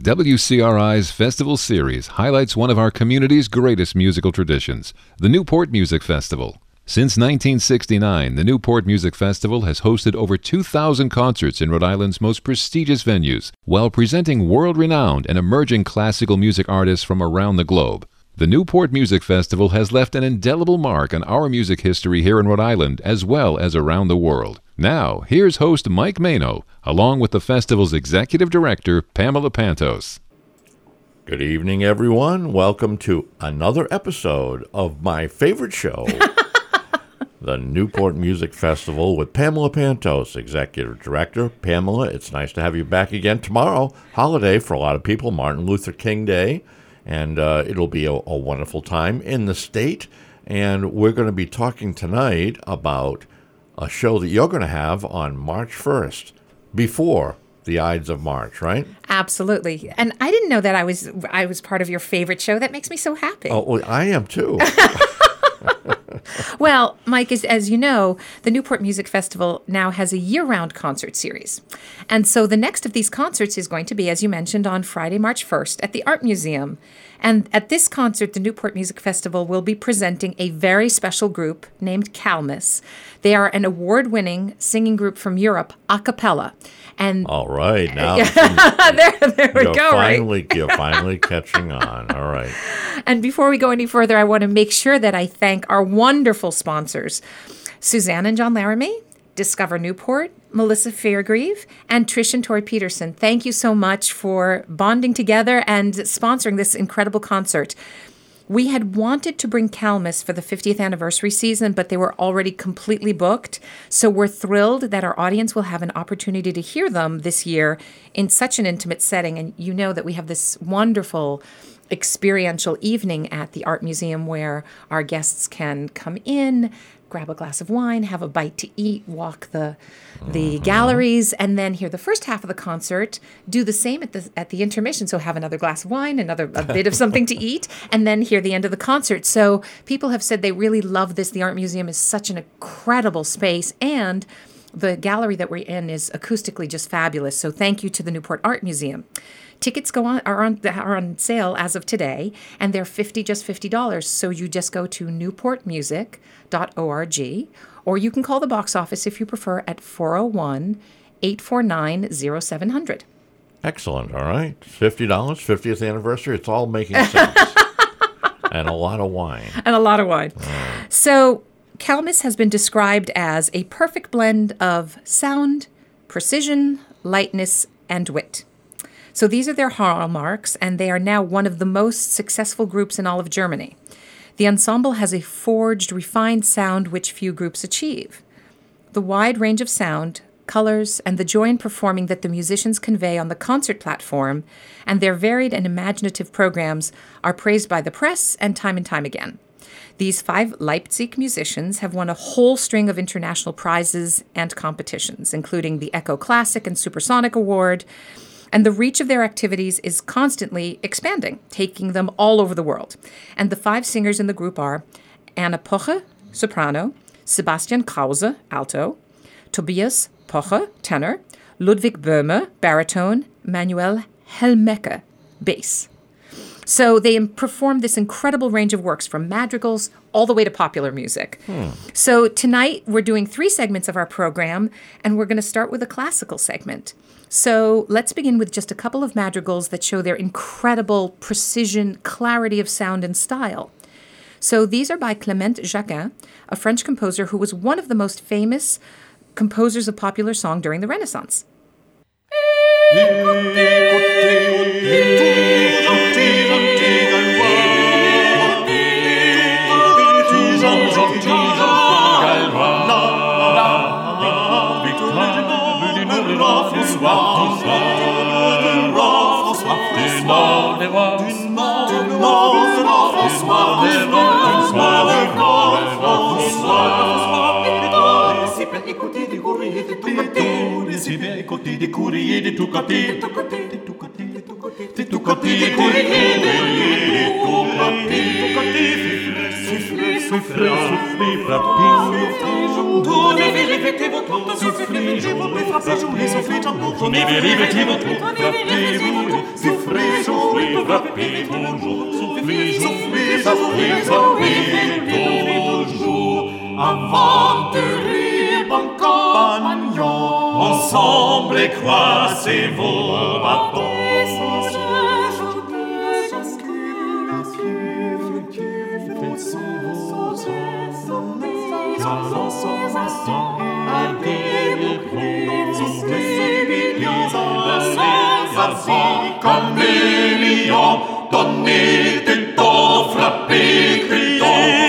WCRI's Festival Series highlights one of our community's greatest musical traditions, the Newport Music Festival. Since 1969, the Newport Music Festival has hosted over 2,000 concerts in Rhode Island's most prestigious venues, while presenting world-renowned and emerging classical music artists from around the globe. The Newport Music Festival has left an indelible mark on our music history here in Rhode Island, as well as around the world. Now, here's host Mike Mano, along with the festival's executive director, Pamela Pantos. Good evening, everyone. Welcome to another episode of my favorite show, the Newport Music Festival with Pamela Pantos, executive director. Pamela, it's nice to have you back again tomorrow. Holiday for a lot of people, Martin Luther King Day, and it'll be a wonderful time in the state. And we're going to be talking tonight about a show that you're going to have on March 1st, before the Ides of March, right? Absolutely. And I didn't know that I was part of your favorite show. That makes me so happy. Oh, well, I am too. Well, Mike, as you know, the Newport Music Festival now has a year-round concert series. And so the next of these concerts is going to be, as you mentioned, on Friday, March 1st at the Art Museum. And at this concert, the Newport Music Festival will be presenting a very special group named Calmus. They are an award-winning singing group from Europe, a cappella. And all right, now there we go. You're finally catching on. All right. And before we go any further, I want to make sure that I thank our wonderful sponsors, Suzanne and John Laramie, Discover Newport, Melissa Fairgrieve, and Trish and Tori Peterson. Thank you so much for bonding together and sponsoring this incredible concert. We had wanted to bring Calmus for the 50th anniversary season, but they were already completely booked. So we're thrilled that our audience will have an opportunity to hear them this year in such an intimate setting. And you know that we have this wonderful experiential evening at the Art Museum where our guests can come in, grab a glass of wine, have a bite to eat, walk the galleries, and then hear the first half of the concert, do the same at the intermission. So have another glass of wine, a bit of something to eat, and then hear the end of the concert. So people have said they really love this. The Art Museum is such an incredible space, and the gallery that we're in is acoustically just fabulous. So thank you to the Newport Art Museum. Tickets are on sale as of today, and they're $50. So you just go to newportmusic.org, or you can call the box office if you prefer at 401-849-0700. Excellent. All right. $50, 50th anniversary. It's all making sense. And a lot of wine. Right. So Calmus has been described as a perfect blend of sound, precision, lightness, and wit. So these are their hallmarks, and they are now one of the most successful groups in all of Germany. The ensemble has a forged, refined sound which few groups achieve. The wide range of sound, colors, and the joy in performing that the musicians convey on the concert platform, and their varied and imaginative programs are praised by the press and time again. These 5 Leipzig musicians have won a whole string of international prizes and competitions, including the Echo Classic and Supersonic Award. And the reach of their activities is constantly expanding, taking them all over the world. And the 5 singers in the group are Anna Poche, soprano, Sebastian Krause, alto, Tobias Poche, tenor, Ludwig Böhme, baritone, Manuel Helmecke, bass. So they perform this incredible range of works from madrigals all the way to popular music. So tonight we're doing 3 segments of our program, and we're going to start with a classical segment. So let's begin with just a couple of madrigals that show their incredible precision, clarity of sound and style. So these are by Clément Jacquin, a French composer who was one of the most famous composers of popular song during the Renaissance. Souffrez frappez toujours, soufflez, soufflez toujours, aventuriers, bons compagnons, ensemble écrasez vos bâtons. Comme les lions, donnez des temps, frappez, criez,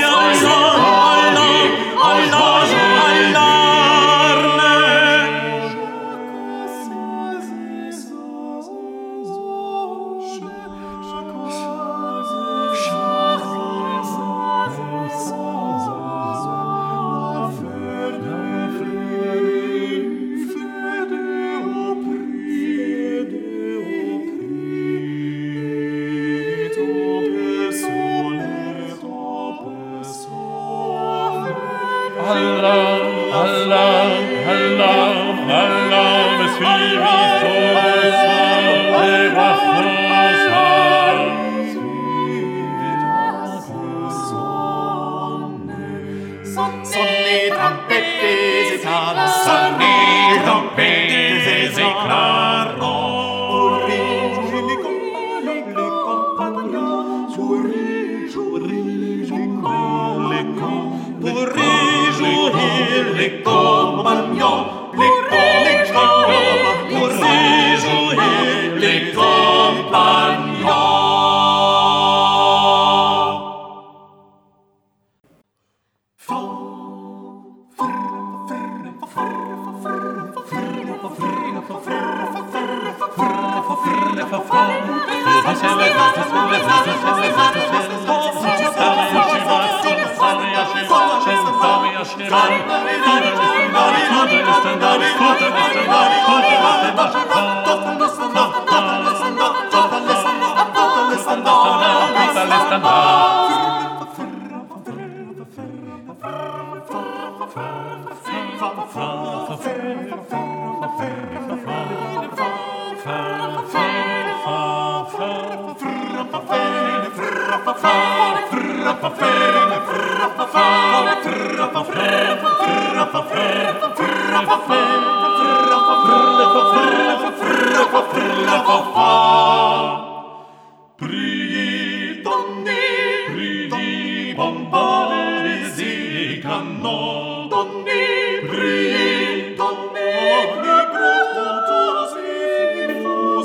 Priez, donnez, priez, bombardez les canons, donnez, priez, donnez, les gros comptes et vos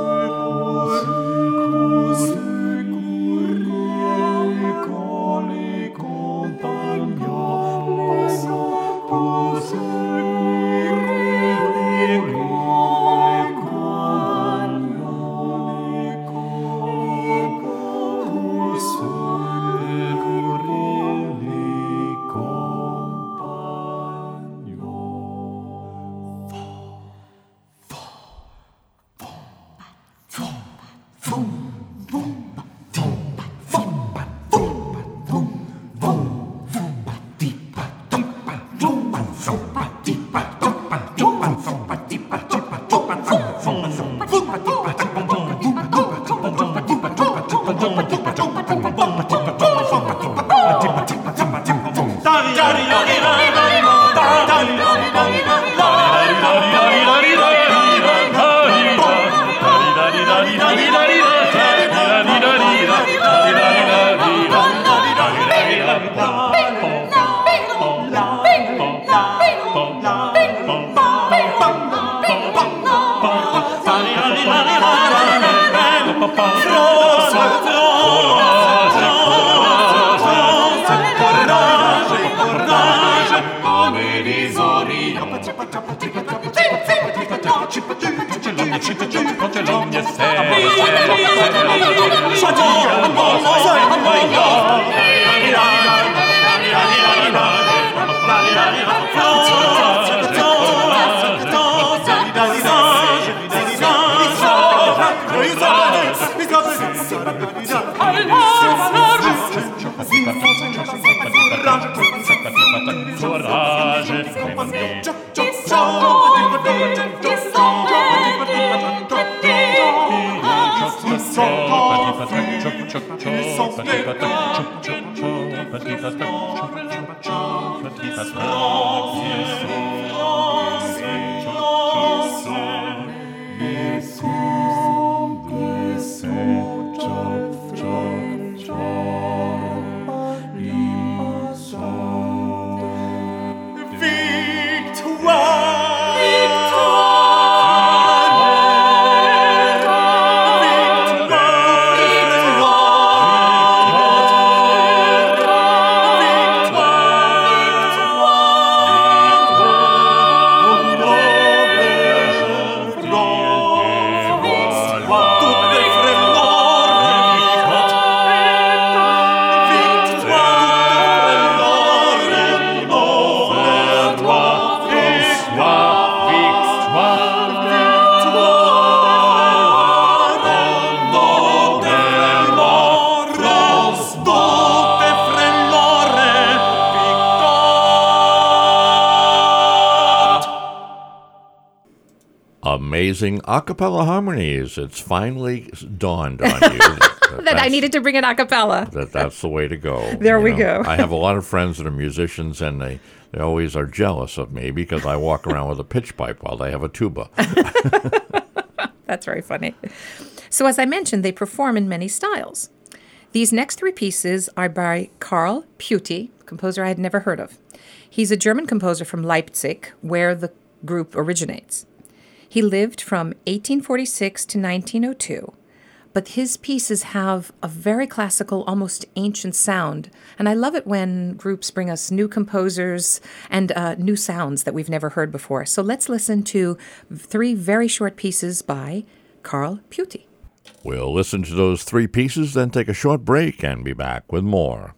secours, quand les compagnons, pour Amazing a cappella harmonies. It's finally dawned on you That I needed to bring an a cappella. that's the way to go. There we go. I have a lot of friends that are musicians, and they always are jealous of me because I walk around with a pitch pipe while they have a tuba. That's very funny. So as I mentioned, they perform in many styles. These next three pieces are by Karl Pütti, a composer I had never heard of. He's a German composer from Leipzig, where the group originates. He lived from 1846 to 1902, but his pieces have a very classical, almost ancient sound. And I love it when groups bring us new composers and new sounds that we've never heard before. So let's listen to three very short pieces by Karl Pütti. We'll listen to those three pieces, then take a short break and be back with more.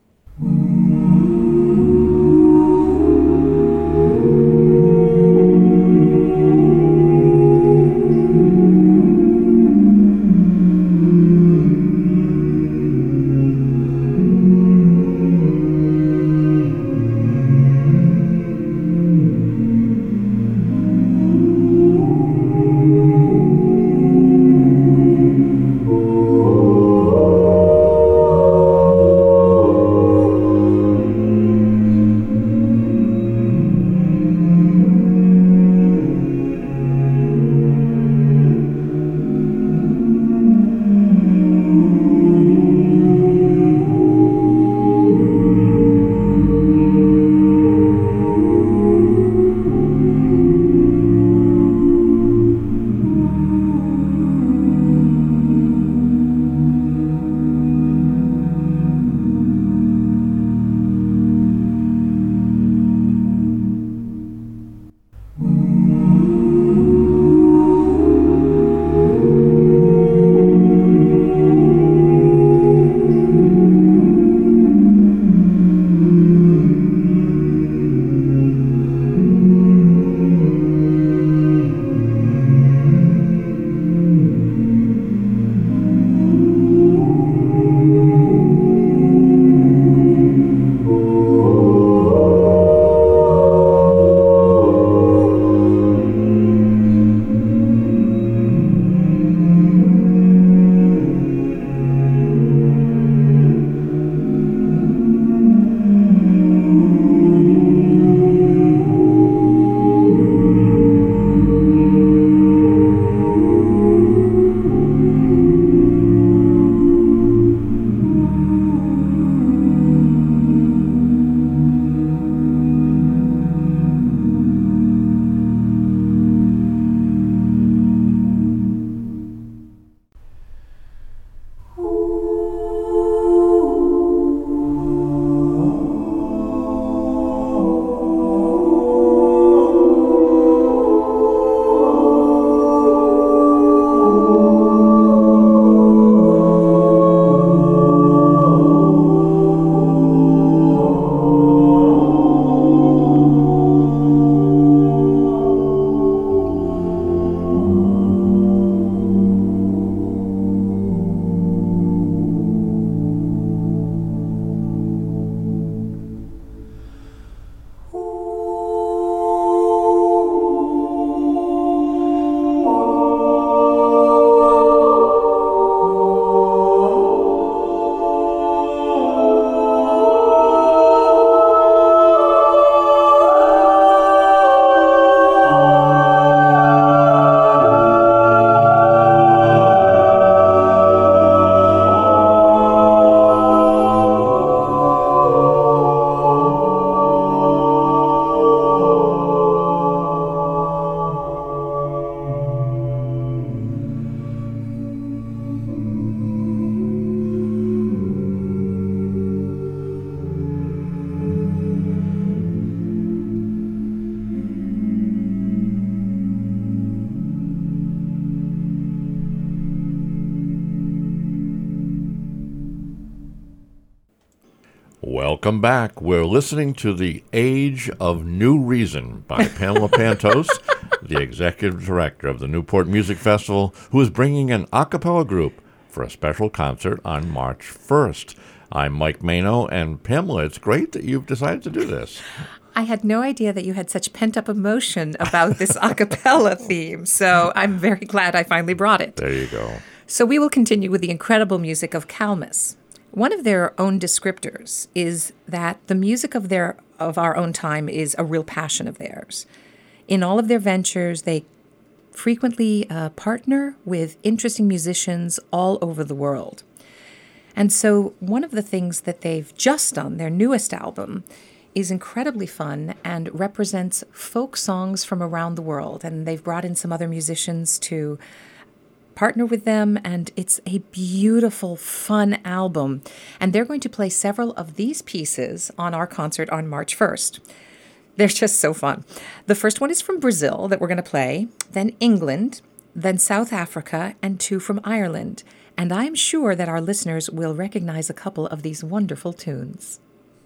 Welcome back. We're listening to The Age of New Reason by Pamela Pantos, the executive director of the Newport Music Festival, who is bringing an a cappella group for a special concert on March 1st. I'm Mike Mano, and Pamela, it's great that you've decided to do this. I had no idea that you had such pent-up emotion about this a cappella theme, so I'm very glad I finally brought it. There you go. So we will continue with the incredible music of Calmus. One of their own descriptors is that the music of our own time is a real passion of theirs. In all of their ventures, they frequently partner with interesting musicians all over the world. And so one of the things that they've just done, their newest album, is incredibly fun and represents folk songs from around the world. And they've brought in some other musicians to partner with them, and it's a beautiful, fun album. And they're going to play several of these pieces on our concert on March 1st. They're just so fun. The first one is from Brazil that we're going to play, then England, then South Africa, and 2 from Ireland. And I'm sure that our listeners will recognize a couple of these wonderful tunes.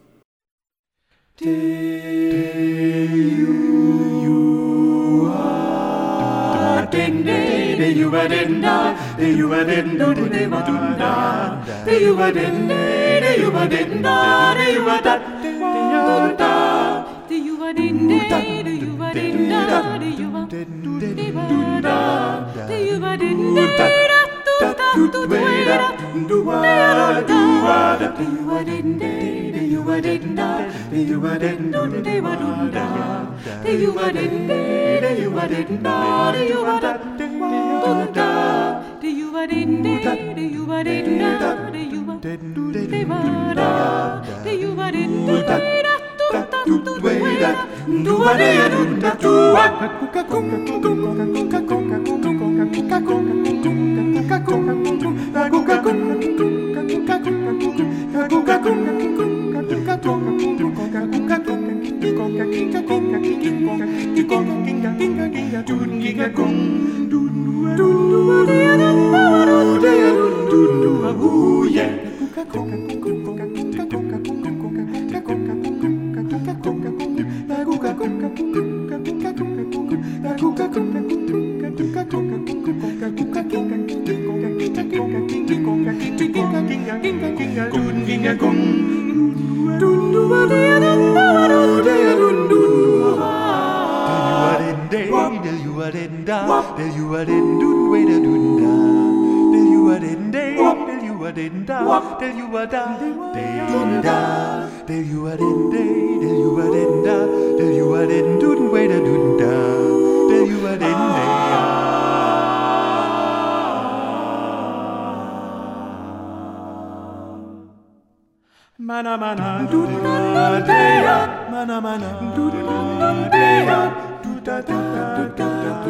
Mana mana do da da mana mana do da da do da da da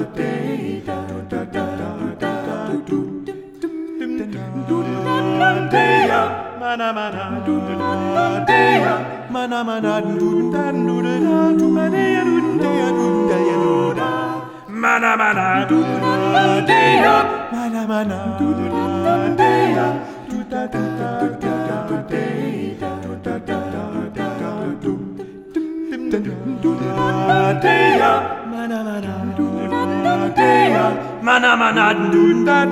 da da do mana mana do da mana mana do da do da mana mana do da mana mana do da mana mana do da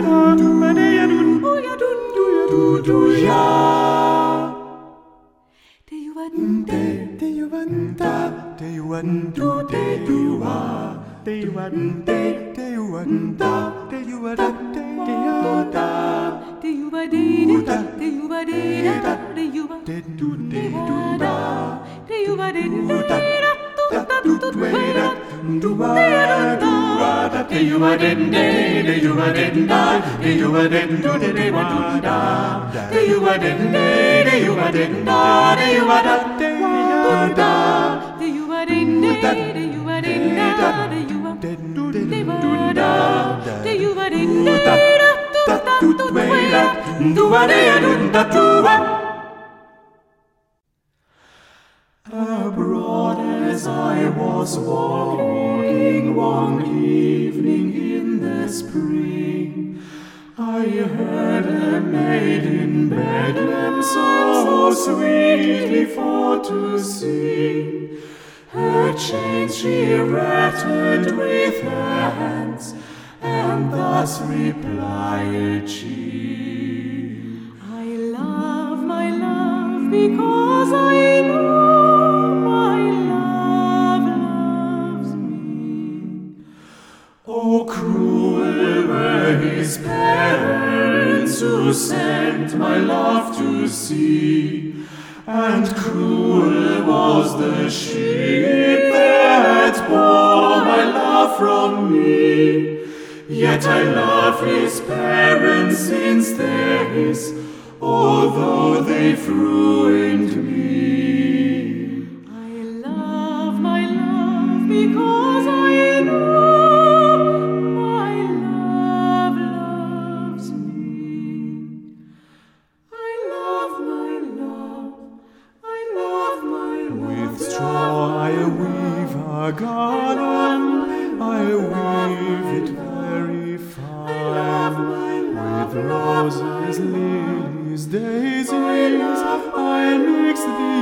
Abroad as I was walking one evening in the spring, I heard a maid in Bedlam so sweetly for to sing. Her chains she rattled with her hands, and thus replied she, I love my love because I know my love loves me. Oh, cruel were his parents who sent my love to sea, and cruel was the ship that bore my love from me. Yet I love his parents since they're his, although they've ruined me. I love my love because I know my love loves me. I love my love, I love my love. With straw I weave a garden, I weave it very fine. With roses, lilies, daisies, I mix the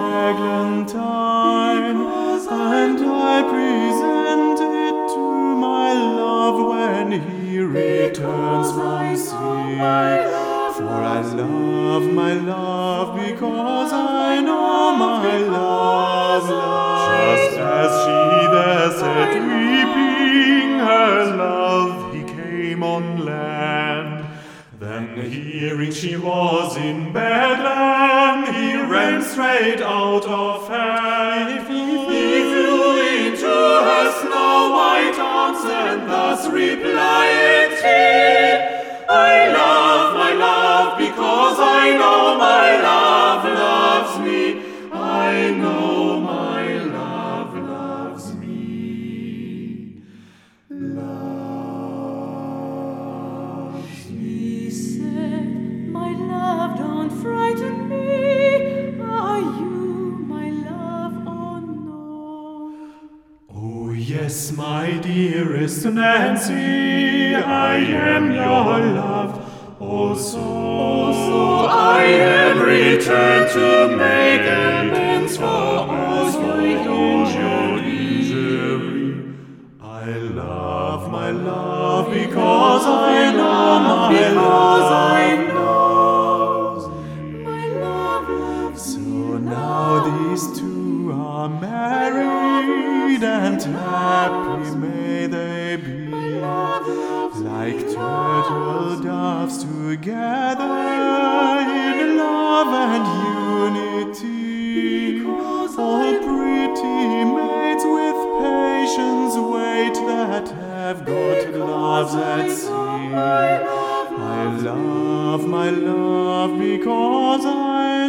eglantine, and I present it to my love when he returns from sea. For I love my love because I know my love loves. Just as she there sat weeping her love, he came on land. Then hearing she was in Bedlam, he ran straight out of hand. He flew into her snow-white arms and thus replied he, I love my love because I know my love loves me. I know my love loves me. Loves me. He said, my love, don't frighten me. Are you my love or no? Oh yes, my dearest Nancy, I am your love. Also I am returned to make amends for all your injury. I love my love because I know my love knows my love loves. So now these two are married and happy may they be. Like turtle doves together in love and unity. All pretty maids with patience wait that have got loves at sea. I love my love because I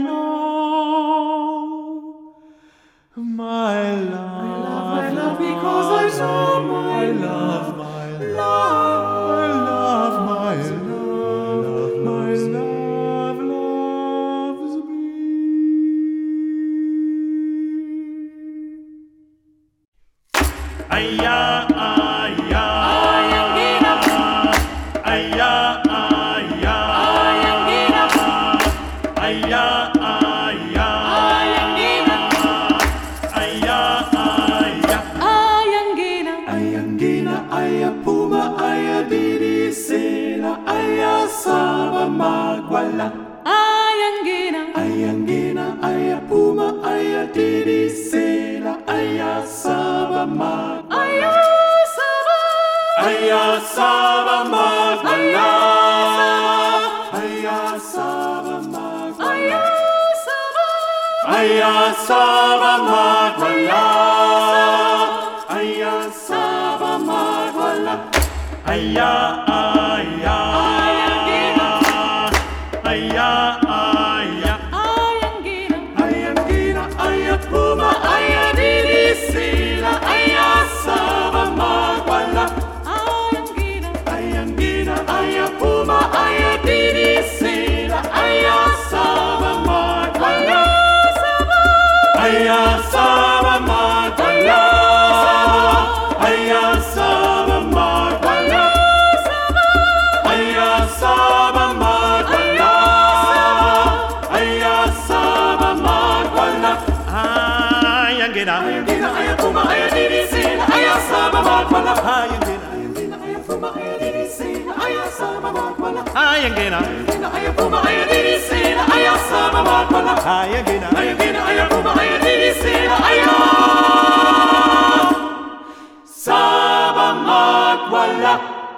know my love. I love my love because I know my love. My love. Ayangina, ayapuma, ayadidi, sela, ayasaba, mag, ayasaba, magwala, ayasaba, magwala, ayasaba, magwala, ayasaba, magwala, ayangina, ayapuma, ayadidi, sela, ayasaba, magwala, ayangina, ayapuma, ayadidi, sela, ayasaba, magwala, ayasaba, magwala, ayasaba, magwala, Ayagina, Ayapuma, Ayadidi, say, Ayasama, Mapala, Ayagina, Ayapuma, Ayadidi, say, Aya Saba Makwala.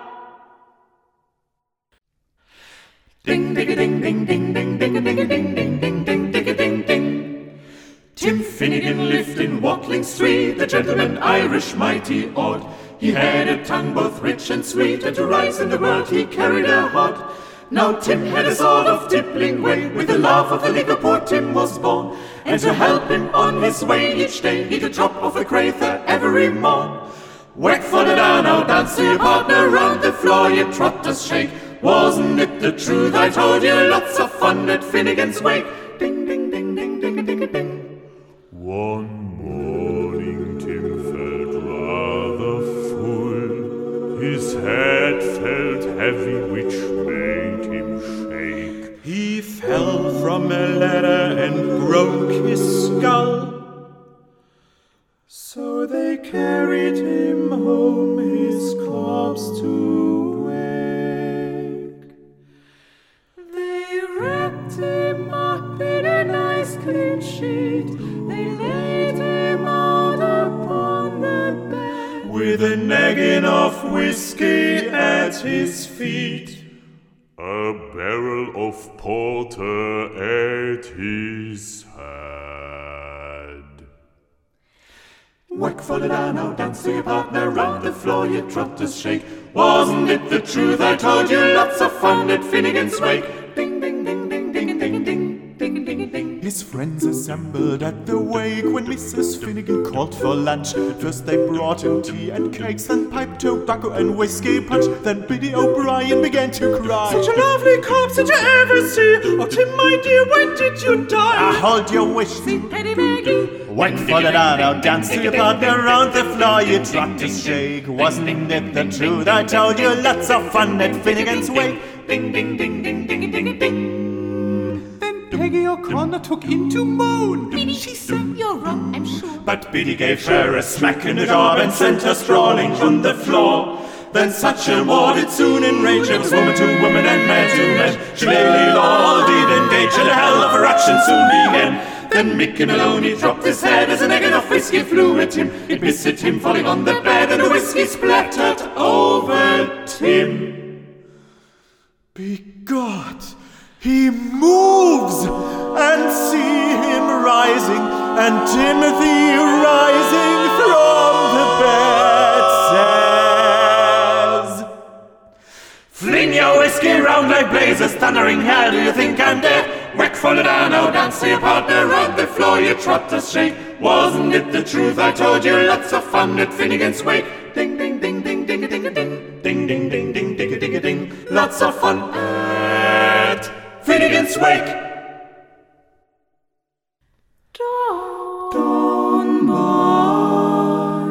Ding, ding, ding, ding, ding, ding, ding, ding, ding, ding, ding, ding, ding, ding, ding. Tim Finnegan lived in Watling Street, the gentleman Irish mighty odd. He had a tongue both rich and sweet, and to rise in the world he carried a hod. Now Tim had a sort of tippling way, with the laugh of the liquor poor Tim was born. And to help him on his way each day, he'd a drop of a crather every morn. Whack for the down, now dance to your partner, round the floor you trotters shake. Wasn't it the truth I told you? Lots of fun at Finnegan's Wake. Ding, ding, ding, ding, ding, ding, ding. One morning Tim felt rather full. His head felt heavy, which made him shake. He fell from a ladder and broke his skull. So they carried him home, his corpse to wake. They wrapped him up in a nice clean sheet. They laid him out upon the bed, with a naggin of whiskey at his feet. A barrel of porter at his head. Whack for the down, now dance to your partner, round the floor you trotters shake. Wasn't it the truth I told you? Lots of fun at Finnegan's Wake. Ding, ding, ding, ding, ding, ding, ding, ding, ding, ding. His friends assembled at the wake when Mrs. Finnegan called for lunch. First they brought him tea and cakes, then pipe, tobacco and whiskey punch. Then Biddy O'Brien began to cry. Such a lovely corpse did you ever see? Oh, Tim, my dear, when did you die? Hold your wish, sweet Petty Maggie. Whack for the down, now dance to your partner, round the floor you trot to shake. Wasn't it the truth I told you? Lots of fun at Finnegan's Wake. Ding, ding, ding, ding, ding, ding, ding. Then Peggy O'Connor took in to moan. Biddy, she said you're wrong, I'm sure. But Biddy gave her a smack in the jaw and sent her sprawling on the floor. Then such a war did soon enrage. It was woman to woman and man to man. She nearly all did engage, and a hell of a ruction soon began. Then Mickey Maloney dropped his head as an egg of whiskey flew at him. It missed him falling on the bed, and the whiskey splattered over Tim. Begod, he moves, and see him rising, and Timothy rising from the bed says, fling your whiskey round like blazes, thundering hell, do you think I'm dead? Whack for the down, now dance to your partner, round the floor you trotters shake. Wasn't it the truth I told you? Lots of fun at Finnegan's Wake. Ding, ding, ding, ding, ding, ding, ding, ding, ding, ding, ding, ding, ding, ding, ding. Lots of fun at Finnegan's Wake. Down by,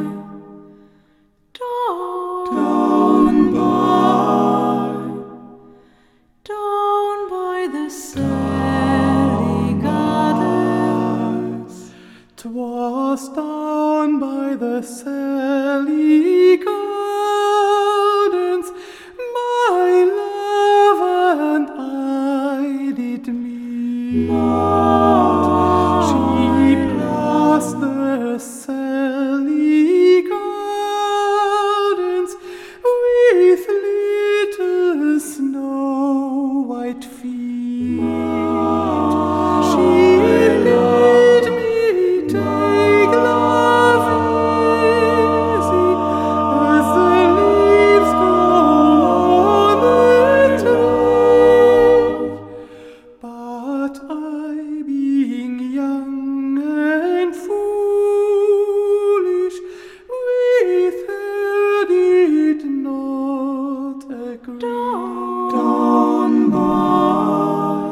Down by the Sally Gardens. 'Twas down by the Sally Gardens, my love and I did meet. She passed the Sally Gardens with little snow white feet. She let me take love easy as the leaves grow on the tree. But I, being young and foolish, with her did not agree. Down by,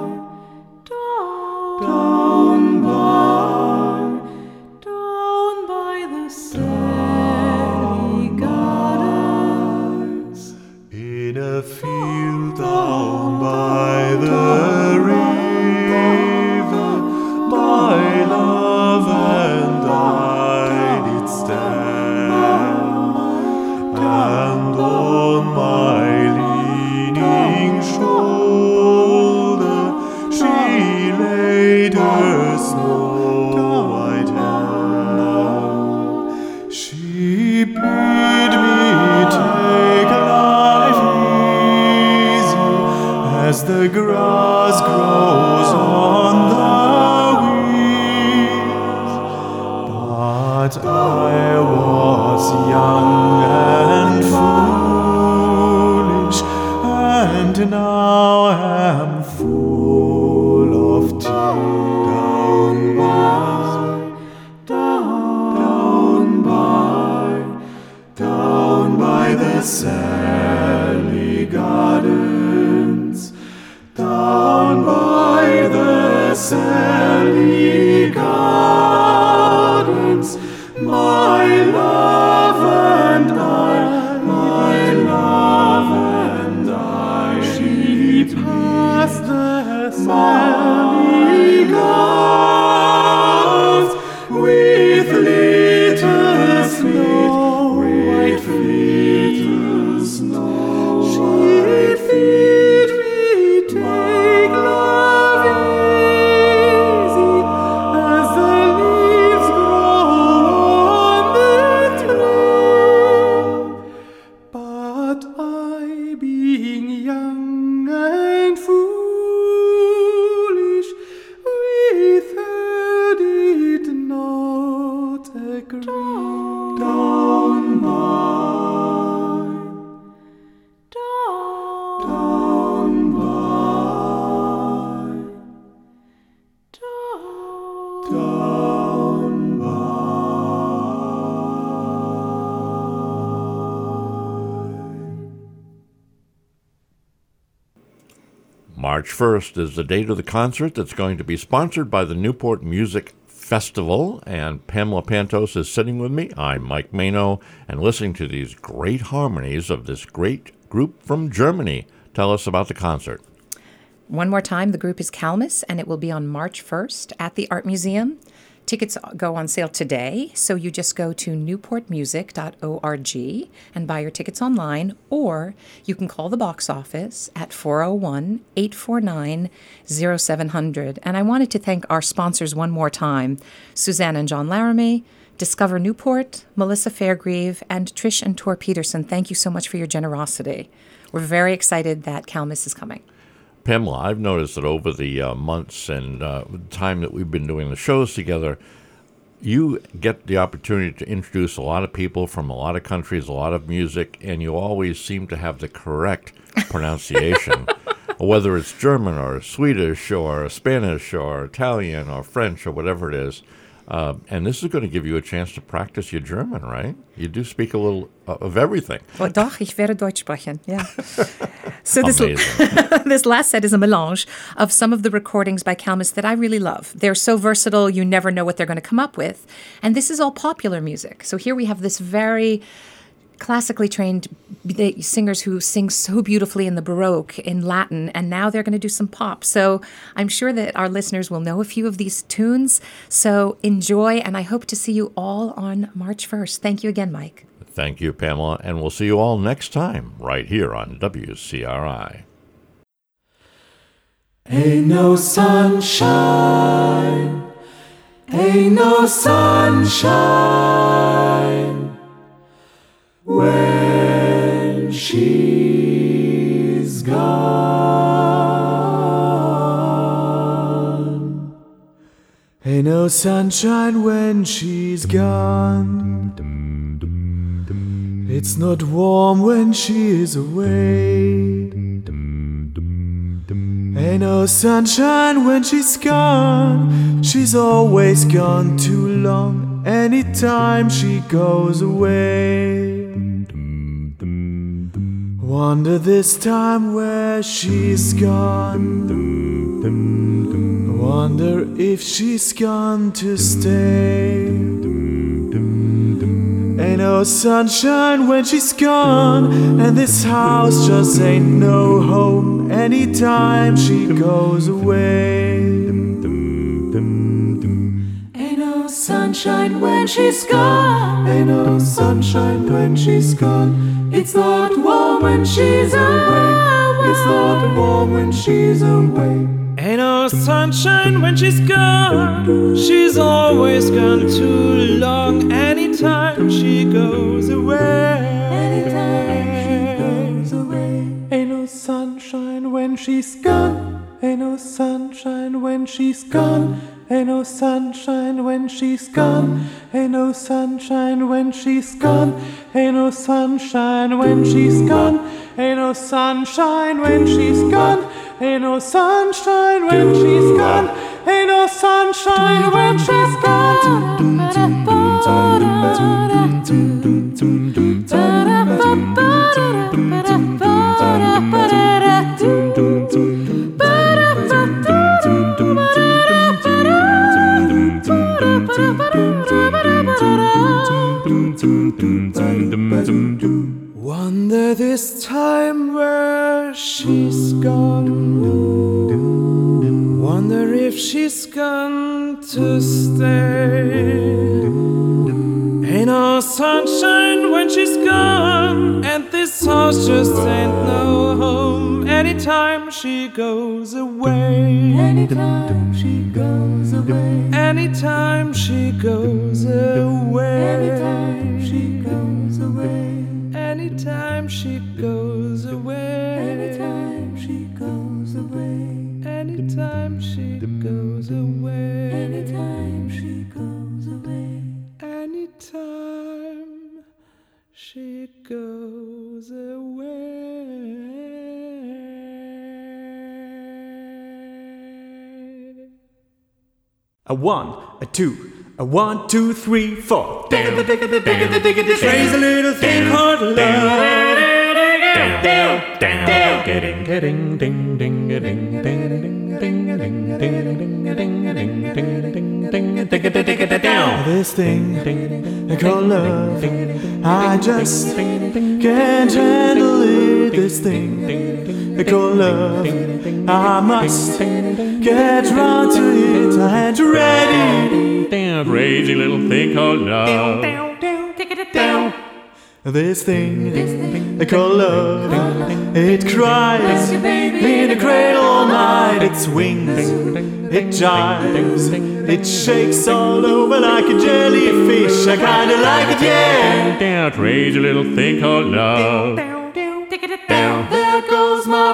Down by the Sally Gardens. in a field down by the river, my love and I did stand, and on my leaning shore the grass grows on the weeds. But I was young and foolish, and now am full of tears. Down by the Sally Gardens, down by the Sally Gardens, my love and I, she passed the Sally Gardens with little snow, white little snow. She feed me, take love easy, as the leaves grow on the tree. But I, being young and foolish, with her did not agree. Down by, down by, down March 1st is the date of the concert that's going to be sponsored by the Newport Music Festival, and Pamela Pantos is sitting with me. I'm Mike Mano, and listening to these great harmonies of this great group from Germany. Tell us about the concert. One more time, the group is Calmus, and it will be on March 1st at the Art Museum. Tickets go on sale today, so you just go to newportmusic.org and buy your tickets online, or you can call the box office at 401-849-0700. And I wanted to thank our sponsors one more time, Suzanne and John Laramie, Discover Newport, Melissa Fairgrieve, and Trish and Tor Peterson. Thank you so much for your generosity. We're very excited that Calmus is coming. Pamela, I've noticed that over the months and time that we've been doing the shows together, you get the opportunity to introduce a lot of people from a lot of countries, a lot of music, and you always seem to have the correct pronunciation, whether it's German or Swedish or Spanish or Italian or French or whatever it is. And this is going to give you a chance to practice your German, right? You do speak a little of everything. Oh, doch, ich werde Deutsch sprechen, yeah. So Amazing. this last set is a melange of some of the recordings by Calmus that I really love. They're so versatile, you never know what they're going to come up with. And this is all popular music. So here we have this very classically trained singers who sing so beautifully in the Baroque, in Latin, and now they're going to do some pop. So I'm sure that our listeners will know a few of these tunes. So enjoy, and I hope to see you all on March 1st. Thank you again, Mike. Thank you, Pamela, and we'll see you all next time right here on WCRI. Ain't no sunshine, ain't no sunshine when she's gone. Ain't no sunshine when she's gone. It's not warm when she is away. Ain't no sunshine when she's gone. She's always gone too long. Anytime she goes away. Wonder this time where she's gone. Wonder if she's gone to stay. Ain't no sunshine when she's gone, and this house just ain't no home anytime she goes away. Ain't no sunshine when she's gone. Ain't no sunshine when she's gone. It's not warm when she's away. It's not warm when she's away. Ain't no sunshine when she's gone. She's always gone too long. Anytime she goes away. Anytime she goes away. Ain't no sunshine when she's gone. Ain't no sunshine when she's gone. Ain't no sunshine when she's gone. Ain't no sunshine when she's gone. Ain't no sunshine when she's gone. Ain't no sunshine when she's gone. Ain't no sunshine when she's gone. Ain't no sunshine when she's Wonder this time where she's gone. Wonder if she's gone to stay. Ain't no sunshine when she's gone, and this house just ain't no home. Anytime she goes away. Anytime she goes away. Anytime she goes away. Anytime she goes away. Anytime she goes away. Anytime she goes away. Anytime she goes away. Anytime she goes away. Anytime she goes away. A 1, a 2, a 1, 2, 3, 4. Praise a little thing called love. Getting, ding, ding, ding, ding, ding, ding, ding, ding, This thing called love, I just can't handle it. This thing called love, I must get round to it. I ain't ready. crazy little thing called love. This thing called love, it cries in a cradle all night. It swings, it jives, it shakes all over like a jellyfish. I kinda like it, yeah. Crazy little thing called love. There goes my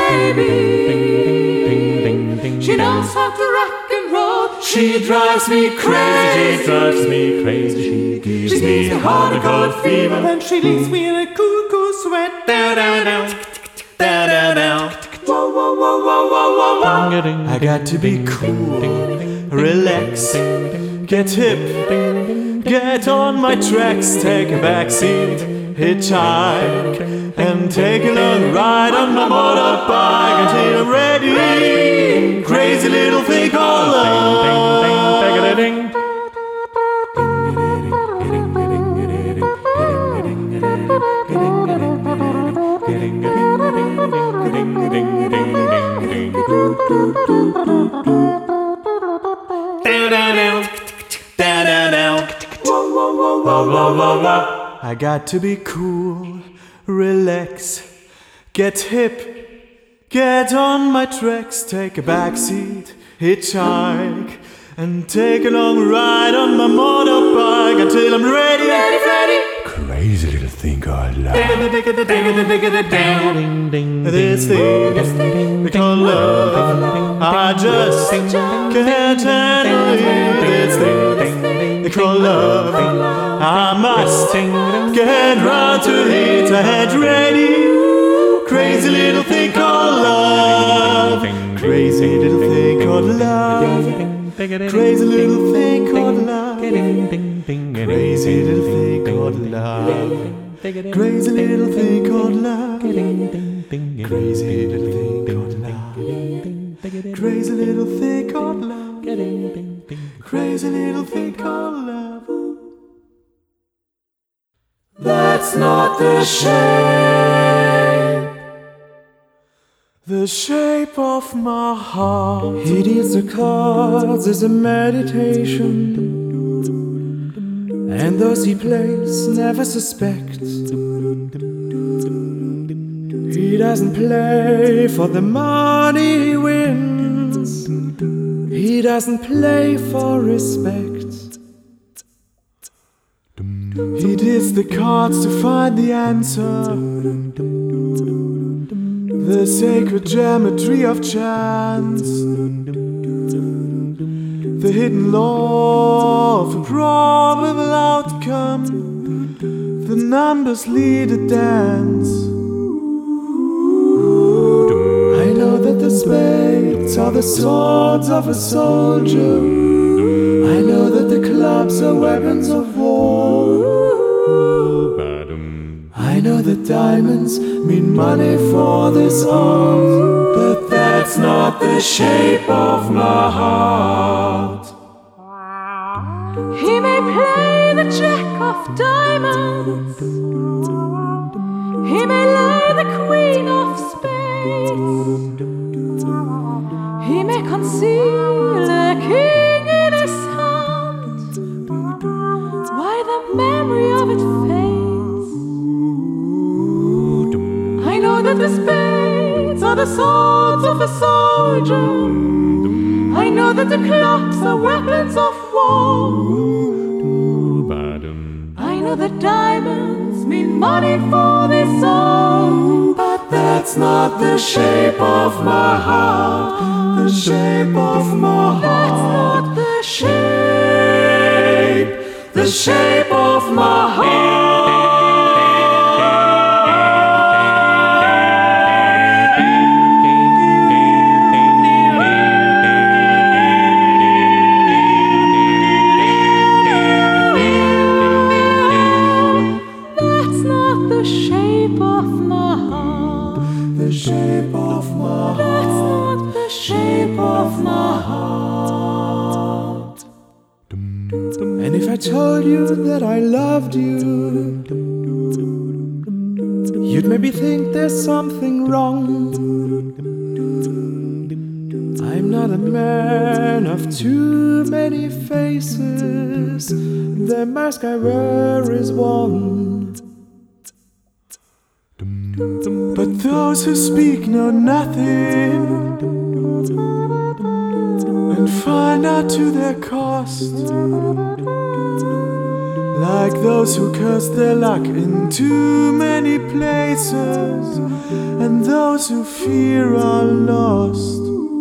baby. She knows how to rock and roll. She drives me crazy. She drives me crazy. She gives me a heart cold fever. And she leaves me in a cuckoo sweat. Down, down, down, down, down, down. Whoa, whoa, whoa, whoa, whoa, whoa, whoa. I got to be cool, relax, get hip, get on my tracks, take a backseat, hitchhike, and take a long ride on my motorbike until I'm ready. Crazy little thing called love. I got to be cool, relax, get hip, get on my tracks, take a backseat, hitchhike, and take a long ride on my motorbike until I'm ready. Crazy little thing called love. This thing called love, I just can't handle it. This thing called love, I must get round to it. I ain't ready. Crazy little thing called love. Crazy little thing called love. Crazy little thing called love. Crazy little thing called love. Crazy little thing called love. Crazy little thing called love. Crazy little thing called love. Crazy little thing called love. That's not the shape of my heart. He deals the cards as a meditation, and those he plays never suspect. He doesn't play for the money he wins. He doesn't play for respect. He deals the cards to find the answer. the sacred geometry of chance, the hidden law of a probable outcome, the numbers lead a dance. I know that the spades are the swords of a soldier. I know that the clubs are weapons of war. I know that diamonds mean money for this art, but that's not the shape of my heart. He may play the jack of diamonds, he may lay the queen of spades, he may conceal a king in his hand, why the memory of it fades. I know that the spades are the swords of a soldier, I know that the clubs are weapons of war. I know that diamonds mean money for this song, but that's not the shape of my heart. The shape of my heart. That's not the shape. The shape of my heart. And if I told you that I loved you, you'd maybe think there's something wrong. I'm not a man of too many faces, the mask I wear is one. But those who speak know nothing and find out to their cost, like those who curse their luck in too many places, and those who fear are lost.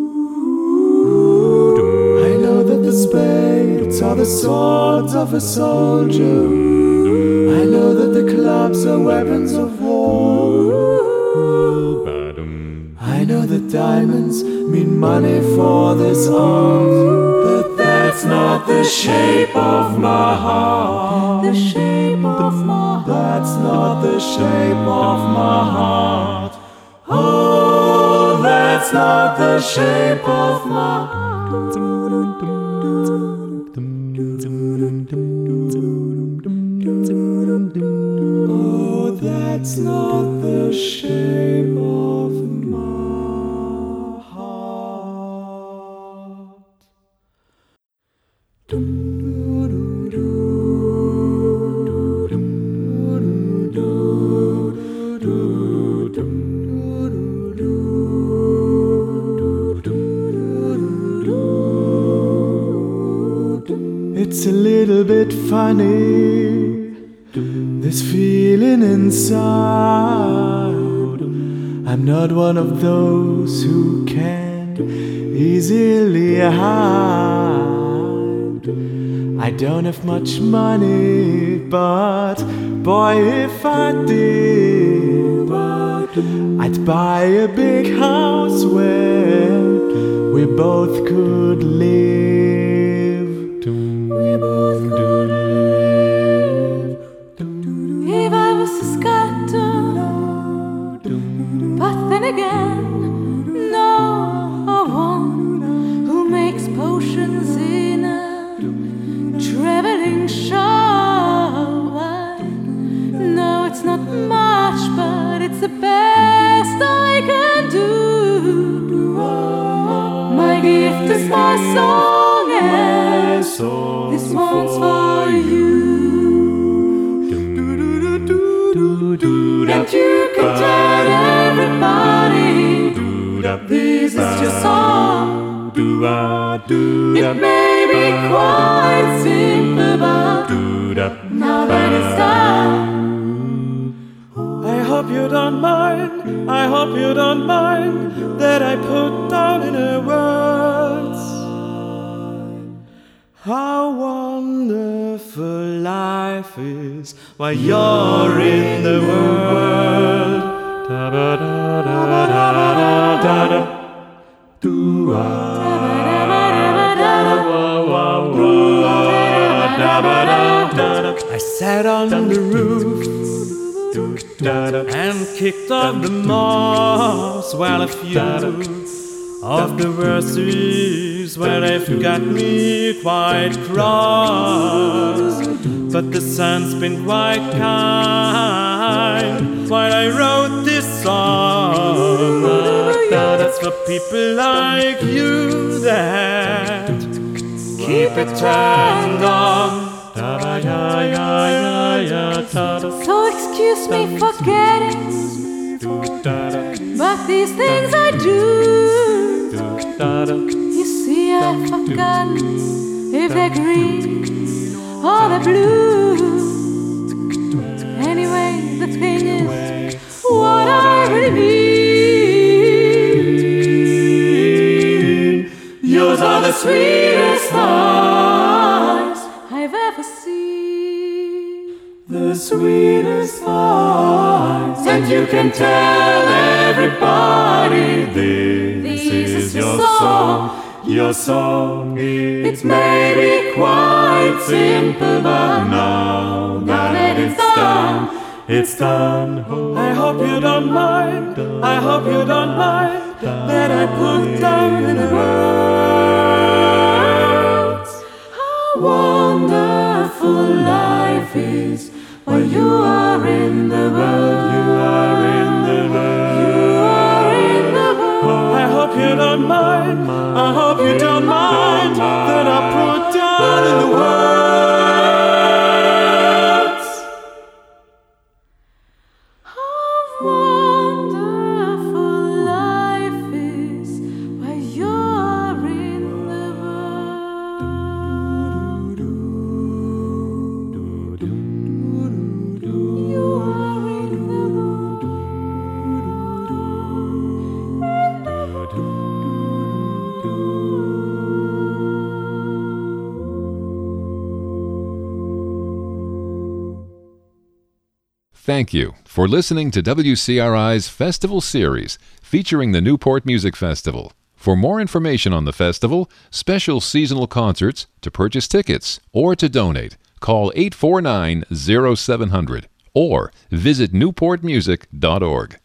I know that the spades are the swords of a soldier, I know that the clubs are weapons of war. I know that diamonds mean money for this art, but that's not the shape of my heart. The shape of my heart. That's not the shape of my heart. Oh, that's not the shape of my heart. Oh, that's not the shape of my heart. It's a little bit funny, this feeling inside. I'm not one of those who can easily hide. I don't have much money, but boy, if I did, I'd buy a big house where we both could live. We both could live. If I was a sculptor, but then again, no one who makes potions in a traveling show. No, it's not much, but it's the best I can do. My gift is my song, and this one's for you. And you can tell everybody this is your song. It may be quite simple, but now that it's done, I hope you don't mind I hope you don't mind that I put down in a words how wonderful life is while you're in the world. I sat on the roof and kicked off the moss while a few of the verses where they've got me quite cross. But the sun's been quite kind while I wrote this song. That's for people like you that keep it turned on. So excuse me for getting, but these things I do. You see, I've forgotten if they're green or they're blue. Anyway, the thing is, what I really mean. Yours are the sweetest eyes I've ever seen. The sweetest eyes, and you can tell everybody this is your song. Your song is maybe quite simple, but now that it's done, it's done. I hope you don't mind, I hope you don't mind that I put down in words How wonderful life is while you are in the world. You are in the world. You are in the world. I hope you don't mind, I hope you don't mind that I put down in the words How wonderful life is while you're in the world. You are in the world. Thank you for listening to WCRI's Festival Series featuring the Newport Music Festival. For more information on the festival, special seasonal concerts, to purchase tickets, or to donate, call 849-0700 or visit newportmusic.org.